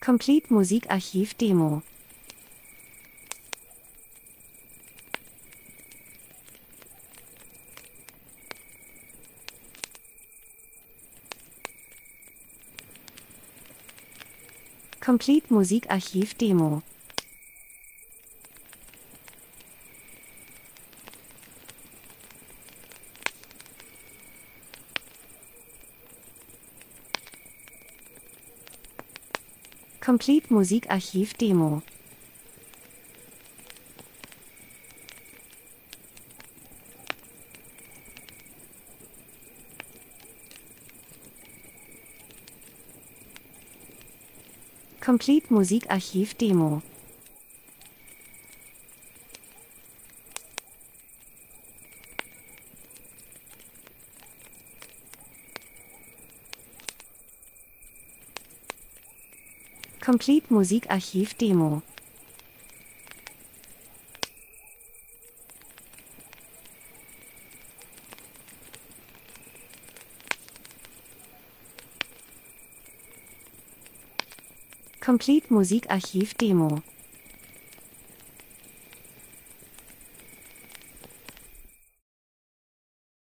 Complete Musikarchiv Demo. Complete Musikarchiv Demo. Complete Musikarchiv Demo. Complete Musikarchiv Demo. Complete Musikarchiv Demo. Complete Musikarchiv Demo.